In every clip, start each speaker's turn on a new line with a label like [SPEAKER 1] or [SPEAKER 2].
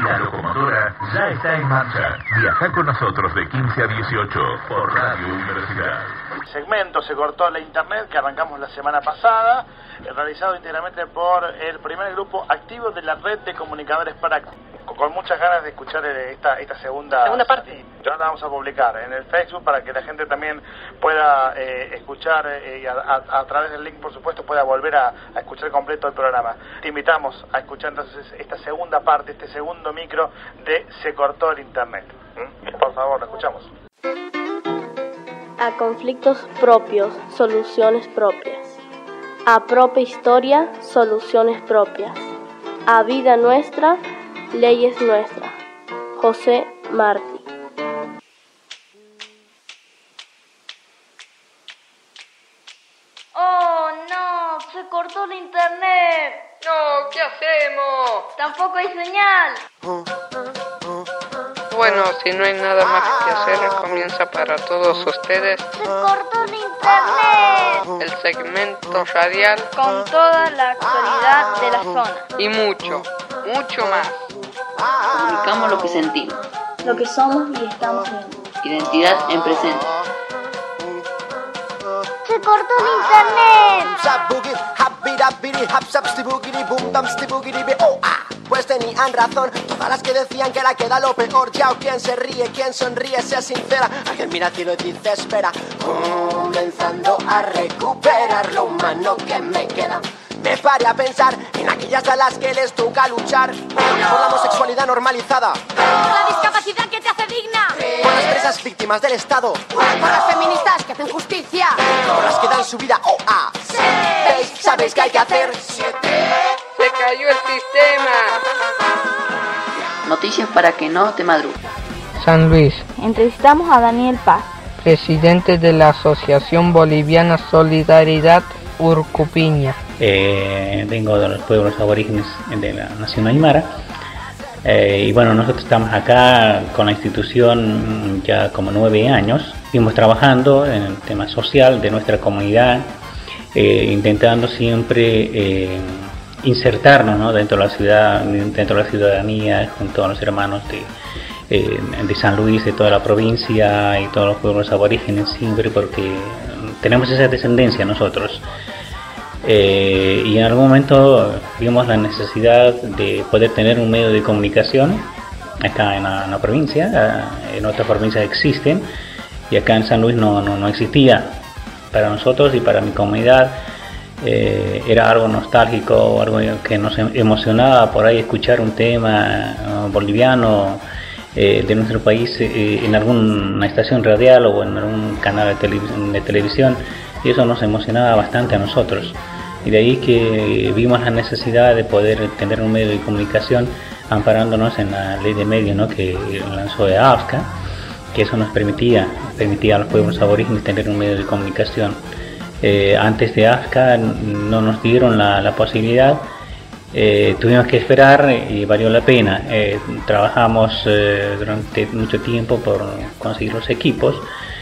[SPEAKER 1] La locomotora ya está en marcha. Viaja con nosotros de 15 a 18 por Radio Universidad.
[SPEAKER 2] El segmento Se cortó la internet, que arrancamos la semana pasada, realizado íntegramente por el primer grupo activo de la red de comunicadores prácticos. Con muchas ganas de escuchar esta segunda parte. Ya la vamos a publicar en el Facebook para que la gente también pueda escuchar y a través del link, por supuesto, pueda volver a escuchar completo el programa. Te invitamos a escuchar entonces esta segunda parte, este segundo micro de Se cortó el internet. Por favor, lo escuchamos.
[SPEAKER 3] A conflictos propios, soluciones propias. A propia historia, soluciones propias. A vida nuestra, leyes nuestras. José Martí.
[SPEAKER 4] ¡Oh, no! ¡Se cortó el internet!
[SPEAKER 5] No, ¿qué hacemos?
[SPEAKER 4] ¡Tampoco hay señal!
[SPEAKER 5] Bueno, si no hay nada más que hacer, comienza para todos ustedes
[SPEAKER 4] ¡Se cortó el internet!
[SPEAKER 5] el segmento radial
[SPEAKER 4] Con toda la actualidad de la zona.
[SPEAKER 5] y mucho, mucho más.
[SPEAKER 6] Comunicamos lo que sentimos.
[SPEAKER 3] Lo que somos y estamos viendo.
[SPEAKER 6] Identidad en presente.
[SPEAKER 4] ¡Se cortó el internet!
[SPEAKER 7] Pues tenían razón todas las que decían que la queda lo peor. Ya o quien se ríe, quien sonríe, sea sincera. Alguien mira a ti y lo dice espera. Comenzando a recuperar lo humano que me queda. Me paré a pensar en aquellas a las que les toca luchar por la homosexualidad normalizada,
[SPEAKER 4] ¡La discapacidad que te hace digna!
[SPEAKER 7] por las presas víctimas del Estado,
[SPEAKER 4] ¡Por las feministas que hacen justicia!
[SPEAKER 7] por las que dan su vida. ¿Veis? ¿Sabéis qué hay que hacer?
[SPEAKER 5] Se cayó el sistema.
[SPEAKER 6] Noticias para que no te madrugues.
[SPEAKER 8] San Luis,
[SPEAKER 3] Entrevistamos a Daniel Paz.
[SPEAKER 8] presidente de la Asociación Boliviana Solidaridad Urcupiña.
[SPEAKER 9] Vengo de los pueblos aborígenes de la nación aymara. Y bueno, nosotros estamos acá con la institución ya como 9 años. Seguimos trabajando en el tema social de nuestra comunidad, intentando siempre insertarnos, ¿no?, dentro de la ciudad, dentro de la ciudadanía, junto a los hermanos de San Luis, de toda la provincia y todos los pueblos aborígenes, siempre porque tenemos esa descendencia nosotros. Y en algún momento vimos la necesidad de poder tener un medio de comunicación acá en la provincia. En otras provincias existen y acá en San Luis no existía. Para nosotros y para mi comunidad era algo nostálgico, algo que nos emocionaba por ahí escuchar un tema boliviano de nuestro país en alguna estación radial o en algún canal de televisión, y eso nos emocionaba bastante a nosotros. Y de ahí que vimos la necesidad de poder tener un medio de comunicación amparándonos en la ley de medios, ¿no?, que lanzó AFSCA, que eso nos permitía a los pueblos aborígenes tener un medio de comunicación. Antes de AFSCA no nos dieron la posibilidad, tuvimos que esperar y valió la pena. Trabajamos durante mucho tiempo por conseguir los equipos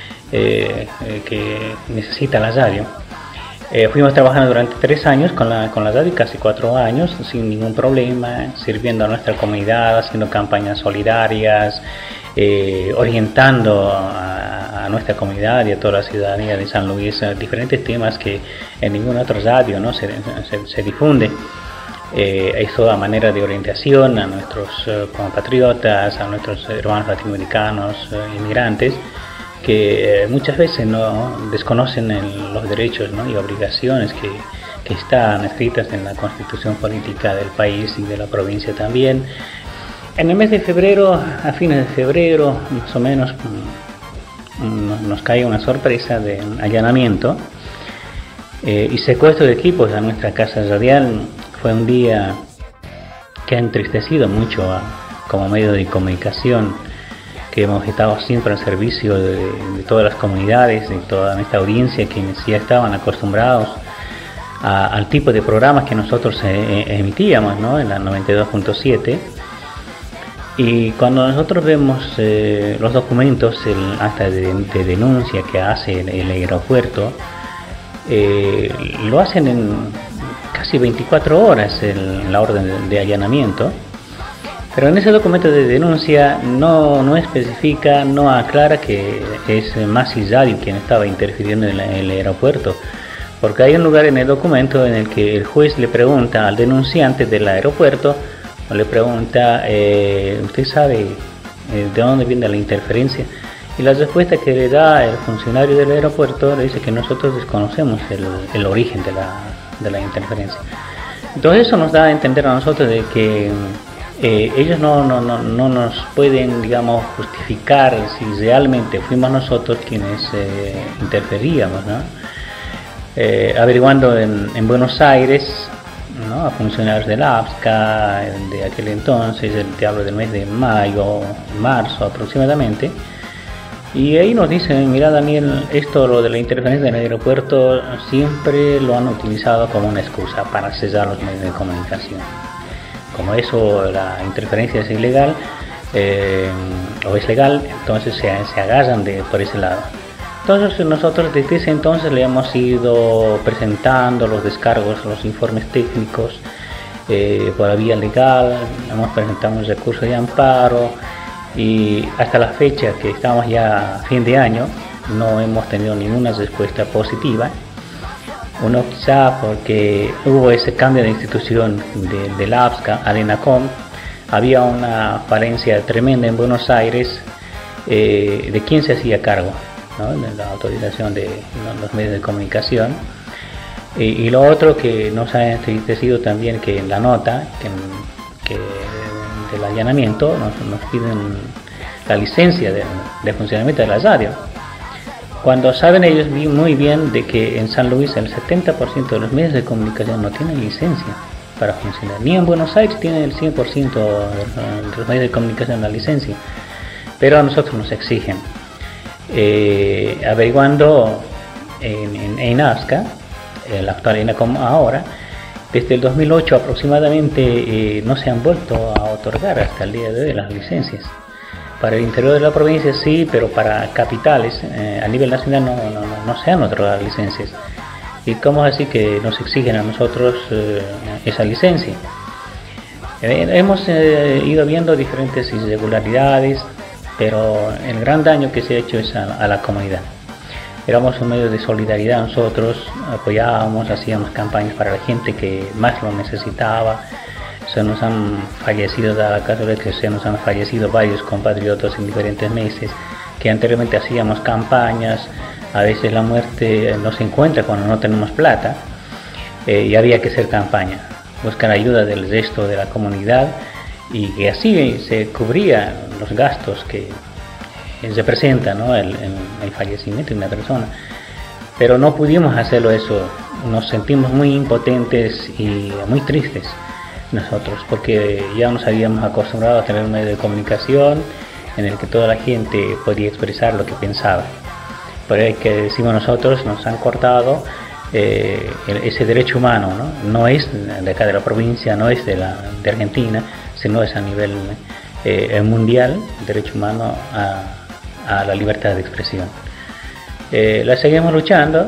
[SPEAKER 9] que necesita la radio. Fuimos trabajando durante 3 años con la radio, casi 4 años, sin ningún problema, sirviendo a nuestra comunidad, haciendo campañas solidarias, orientando a nuestra comunidad y a toda la ciudadanía de San Luis diferentes temas que en ningún otro radio, ¿no?, se difunde. Es toda manera de orientación a nuestros compatriotas, a nuestros hermanos latinoamericanos, inmigrantes, que muchas veces no desconocen los derechos, ¿no?, y obligaciones que están escritas en la Constitución política del país y de la provincia también. En el mes de febrero, a fines de febrero, más o menos, nos cae una sorpresa de allanamiento y secuestro de equipos a nuestra casa radial. Fue un día que ha entristecido mucho como medio de comunicación, que hemos estado siempre al servicio de todas las comunidades, de toda nuestra audiencia, quienes ya estaban acostumbrados al tipo de programas que nosotros emitíamos, ¿no?, en la 92.7. Y cuando nosotros vemos los documentos, el acta de denuncia que hace el aeropuerto, lo hacen en casi 24 horas la orden de allanamiento, Pero en ese documento de denuncia no especifica, no aclara que es Masi Radio quien estaba interfiriendo en el aeropuerto, porque hay un lugar en el documento en el que el juez le pregunta al denunciante del aeropuerto, le pregunta, ¿usted sabe de dónde viene la interferencia? Y la respuesta que le da el funcionario del aeropuerto le dice que nosotros desconocemos el origen de la interferencia. Entonces eso nos da a entender a nosotros de que ellos no nos pueden, digamos, justificar si realmente fuimos nosotros quienes interferíamos, ¿no? Averiguando en Buenos Aires, ¿no?, a funcionarios del APSCA de aquel entonces, te hablo del mes de mayo, marzo aproximadamente, y ahí nos dicen, mira Daniel, esto, lo de la interferencia en el aeropuerto, siempre lo han utilizado como una excusa para sellar los medios de comunicación. Como eso, la interferencia es ilegal o es legal, entonces se agarran por ese lado. Entonces nosotros desde ese entonces le hemos ido presentando los descargos, los informes técnicos por la vía legal, hemos presentado un recurso de amparo y hasta la fecha, que estamos ya a fin de año, no hemos tenido ninguna respuesta positiva. Uno quizá porque hubo ese cambio de institución del APSCA al ENACOM, había una falencia tremenda en Buenos Aires de quién se hacía cargo, ¿no?, de la autorización de los medios de comunicación. Y lo otro que nos ha entristecido también, que en la nota que del allanamiento nos piden la licencia de funcionamiento de la radio, cuando saben ellos muy bien de que en San Luis el 70% de los medios de comunicación no tienen licencia para funcionar, ni en Buenos Aires tienen el 100% de los medios de comunicación la licencia, pero a nosotros nos exigen. Averiguando en APSCA, el actual ENACOM ahora, desde el 2008 aproximadamente no se han vuelto a otorgar hasta el día de hoy las licencias. Para el interior de la provincia sí, pero para capitales a nivel nacional no se han otorgado licencias. ¿Y cómo es así que nos exigen a nosotros esa licencia? Hemos ido viendo diferentes irregularidades, pero el gran daño que se ha hecho es a la comunidad. Éramos un medio de solidaridad nosotros, apoyábamos, hacíamos campañas para la gente que más lo necesitaba. Se nos han fallecido, da la casualidad que se nos han fallecido varios compatriotas en diferentes meses, que anteriormente hacíamos campañas. A veces la muerte nos encuentra cuando no tenemos plata, y había que hacer campaña, buscar ayuda del resto de la comunidad, y que así se cubrían los gastos que representa, ¿no?, el fallecimiento de una persona. Pero no pudimos hacerlo eso, nos sentimos muy impotentes y muy tristes nosotros, porque ya nos habíamos acostumbrado a tener un medio de comunicación en el que toda la gente podía expresar lo que pensaba. Pero el que decimos nosotros, nos han cortado ese derecho humano, ¿no? No es de acá de la provincia, no es de Argentina, sino es a nivel mundial, derecho humano a la libertad de expresión. La seguimos luchando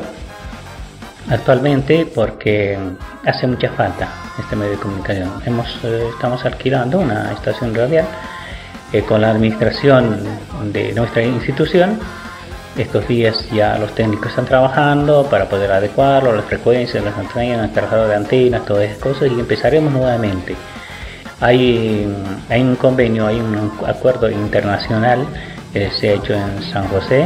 [SPEAKER 9] actualmente porque hace mucha falta este medio de comunicación. Estamos alquilando una estación radial con la administración de nuestra institución. Estos días ya los técnicos están trabajando para poder adecuarlo, las frecuencias, las antenas, el trabajador de antenas, todas esas cosas, y empezaremos nuevamente. Hay un convenio, hay un acuerdo internacional que se ha hecho en San José,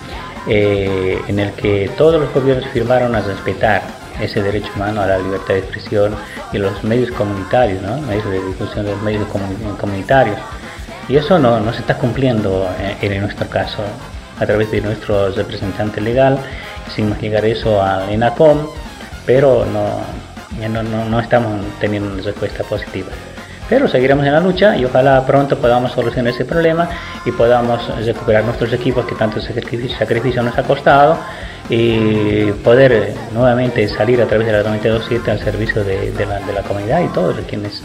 [SPEAKER 9] en el que todos los gobiernos firmaron a respetar ese derecho humano a la libertad de expresión y los medios comunitarios, ¿no?, medios de difusión de los medios comunitarios. Y eso no se está cumpliendo en nuestro caso. A través de nuestro representante legal hicimos llegar eso al ENACOM, pero no estamos teniendo una respuesta positiva. Pero seguiremos en la lucha y ojalá pronto podamos solucionar ese problema y podamos recuperar nuestros equipos que tanto sacrificio nos ha costado, y poder nuevamente salir a través de la 92.7 al servicio de la comunidad y todos quienes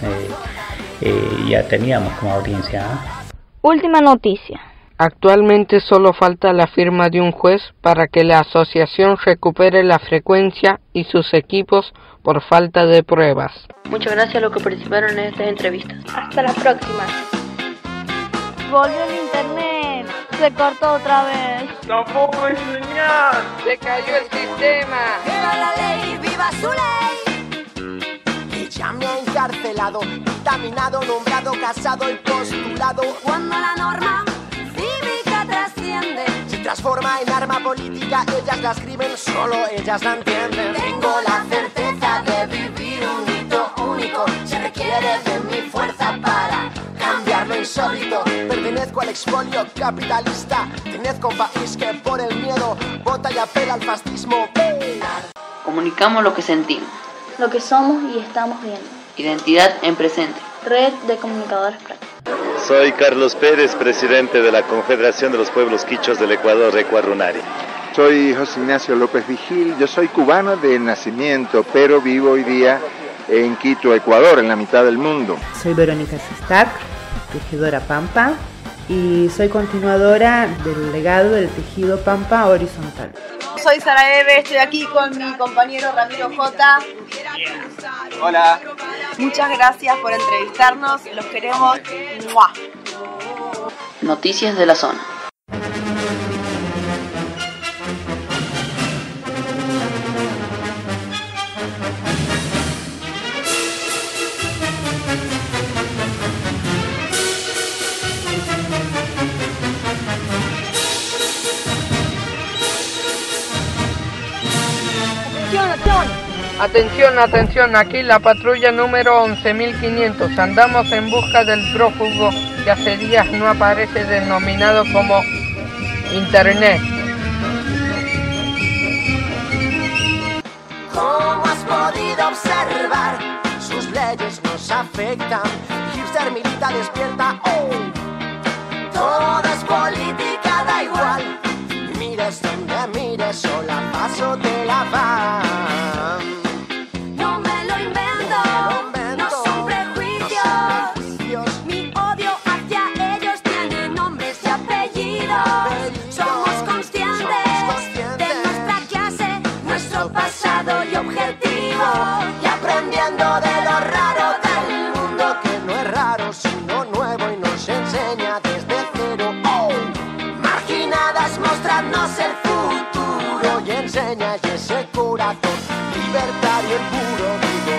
[SPEAKER 9] ya teníamos como audiencia.
[SPEAKER 3] Última noticia.
[SPEAKER 8] Actualmente solo falta la firma de un juez para que la asociación recupere la frecuencia y sus equipos por falta de pruebas.
[SPEAKER 6] Muchas gracias a los que participaron en estas entrevistas.
[SPEAKER 3] Hasta la próxima.
[SPEAKER 4] Volvió el internet. Se cortó otra vez.
[SPEAKER 2] Tampoco hay señal.
[SPEAKER 8] Se cayó el sistema.
[SPEAKER 7] ¡Viva la ley! ¡Viva su ley! Ella me ha encarcelado, contaminado, nombrado, casado y postulado.
[SPEAKER 4] Cuando la norma cívica trasciende,
[SPEAKER 7] Se transforma en arma política, ellas la escriben, solo ellas la entienden. Tengo la certeza de vivir un hito único. Se requiere de mi fuerza para cambiar lo insólito. Pertenezco al expolio capitalista. Pertenezco a un país que por el miedo vota y apela al fascismo.
[SPEAKER 6] Comunicamos lo que sentimos.
[SPEAKER 3] Lo que somos y estamos viendo.
[SPEAKER 6] Identidad en presente.
[SPEAKER 3] Red de Comunicadores Prácticos.
[SPEAKER 10] Soy Carlos Pérez, presidente de la Confederación de los Pueblos Quichos del Ecuador, Ecuarunari.
[SPEAKER 11] Soy José Ignacio López Vigil, yo soy cubano de nacimiento, pero vivo hoy día en Quito, Ecuador, en la mitad del mundo.
[SPEAKER 12] Soy Verónica Sistac, tejedora Pampa, y soy continuadora del legado del tejido Pampa horizontal.
[SPEAKER 13] Soy Sara Eve, estoy aquí con mi compañero Ramiro J.
[SPEAKER 14] Hola.
[SPEAKER 13] Muchas gracias por entrevistarnos, los queremos. ¡Mua!
[SPEAKER 6] Noticias de la zona.
[SPEAKER 8] Atención, atención, aquí la patrulla número 11.500. Andamos en busca del prófugo que hace días no aparece, denominado como Internet.
[SPEAKER 7] ¿Cómo has podido observar? Sus leyes nos afectan. Hipster milita despierta. Oh. Todo es política, da igual. Mires donde mires, sola paso de la van.
[SPEAKER 4] no me lo invento. No son prejuicios. Mi odio hacia ellos tiene nombres y apellidos. Somos conscientes de nuestra clase, nuestro pasado y objetivo.
[SPEAKER 7] Y aprendiendo de lo raro del mundo, que no es raro sino nuevo y nos enseña desde cero. Oh. Marginadas mostrarnos el futuro y enseña y ese corazón libertario y puro vivo.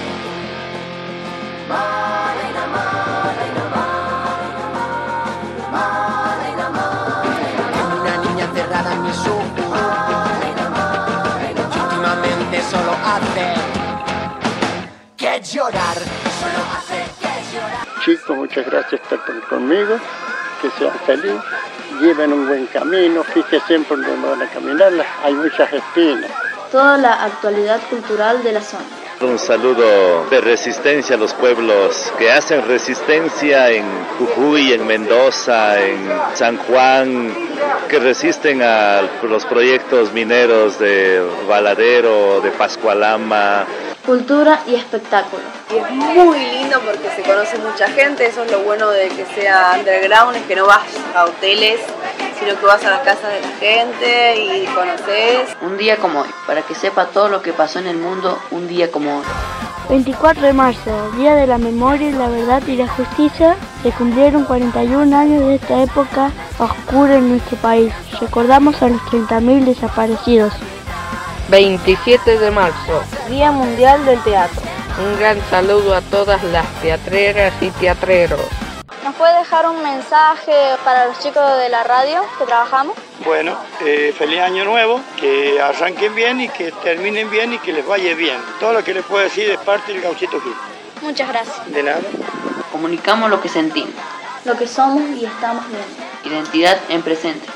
[SPEAKER 7] Morena, morena, morena, morena, morena. Una niña encerrada en mis ojos. Morena, morena, y últimamente solo hace que llorar. Solo hace que llorar.
[SPEAKER 15] Chicos, muchas gracias por estar conmigo. Que sean felices, lleven un buen camino, fíjense por donde van a caminar, hay muchas espinas.
[SPEAKER 3] Toda la actualidad cultural de la zona.
[SPEAKER 10] Un saludo de resistencia a los pueblos que hacen resistencia en Jujuy, en Mendoza, en San Juan, que resisten a los proyectos mineros de Valadero, de Pascualama.
[SPEAKER 3] Cultura y espectáculo.
[SPEAKER 13] Y es muy lindo porque se conoce mucha gente, eso es lo bueno de que sea underground, es que no vas a hoteles, sino que vas a las casas de la gente y conoces.
[SPEAKER 6] Un día como hoy, para que sepa todo lo que pasó en el mundo, un día como hoy.
[SPEAKER 3] 24 de marzo, Día de la Memoria y la Verdad y la Justicia, se cumplieron 41 años de esta época oscura en nuestro país. Recordamos a los 30.000 desaparecidos.
[SPEAKER 8] 27 de marzo,
[SPEAKER 3] Día Mundial del Teatro.
[SPEAKER 8] un gran saludo a todas las teatreras y teatreros.
[SPEAKER 3] ¿Nos puede dejar un mensaje para los chicos de la radio que trabajamos?
[SPEAKER 15] Bueno, feliz año nuevo, que arranquen bien y que terminen bien y que les vaya bien. Todo lo que les puedo decir es parte del Gauchito Gil.
[SPEAKER 3] Muchas gracias.
[SPEAKER 15] De nada.
[SPEAKER 6] Comunicamos lo que sentimos.
[SPEAKER 3] Lo que somos y estamos viendo.
[SPEAKER 6] Identidad en presente.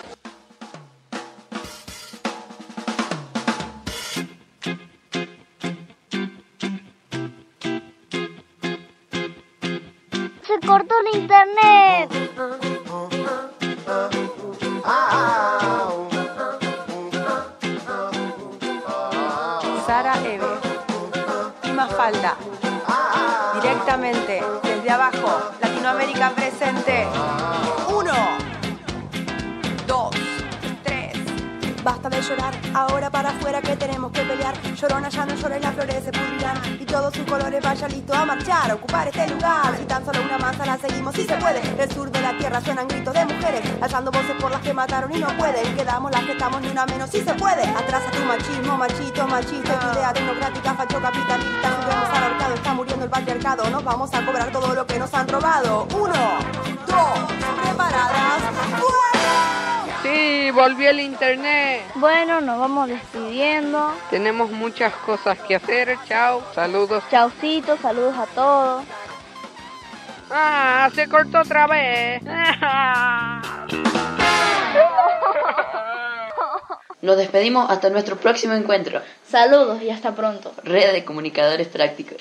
[SPEAKER 4] Se cortó el internet.
[SPEAKER 13] Sara Eve. Y Mafalda. Directamente desde abajo. Latinoamérica presente. 1, 2, 3. Basta de
[SPEAKER 16] llorar. Ahora para afuera que tenemos que pelear. Llorona ya no llora y las flores se pudrirán. Y todos sus colores vaya listo a marchar, a ocupar este lugar. Si tan solo una manza la seguimos, si se puede. Del sur de la tierra suenan gritos de mujeres, alzando voces por las que mataron y no pueden. Quedamos las que estamos, ni una menos, si se puede. Atrás a tu machismo, machito, machista. Tu idea tecnocrática, facho capitalista. Subimos al arcado, está muriendo el patriarcado. Nos vamos a cobrar todo lo que nos han robado. 1, 2, preparadas, ¡fuego!
[SPEAKER 8] Sí, volví el internet.
[SPEAKER 4] Bueno, nos vamos despidiendo.
[SPEAKER 8] Tenemos muchas cosas que hacer. Chao, saludos.
[SPEAKER 4] Chaucito, saludos a todos.
[SPEAKER 8] ¡Ah! Se cortó otra vez.
[SPEAKER 6] Nos despedimos hasta nuestro próximo encuentro.
[SPEAKER 4] Saludos y hasta pronto.
[SPEAKER 6] Red de Comunicadores Prácticos.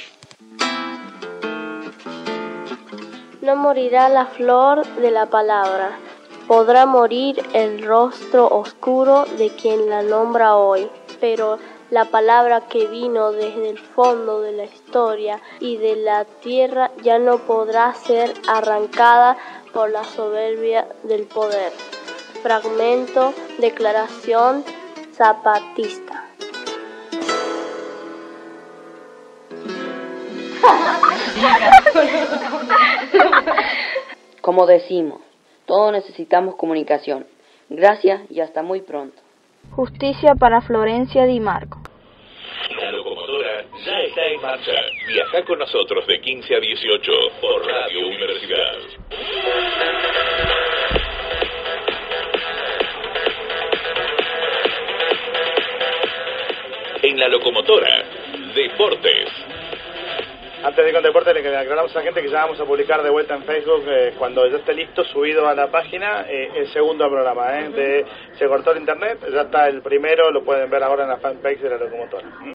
[SPEAKER 3] No morirá la flor de la palabra, podrá morir el rostro oscuro de quien la nombra hoy, pero la palabra que vino desde el fondo de la historia y de la tierra ya no podrá ser arrancada por la soberbia del poder. Fragmento, Declaración Zapatista.
[SPEAKER 6] Como decimos, todos necesitamos comunicación. Gracias y hasta muy pronto.
[SPEAKER 4] Justicia para Florencia Di Marco.
[SPEAKER 1] La locomotora ya está en marcha. Viaja con nosotros de 15 a 18 por Radio Universidad. En la locomotora, deportes.
[SPEAKER 2] Antes de ir con deporte, le aclaramos a la gente que ya vamos a publicar de vuelta en Facebook, cuando ya esté listo, subido a la página, el segundo programa. Se cortó el internet, ya está el primero, lo pueden ver ahora en la fanpage de la locomotora.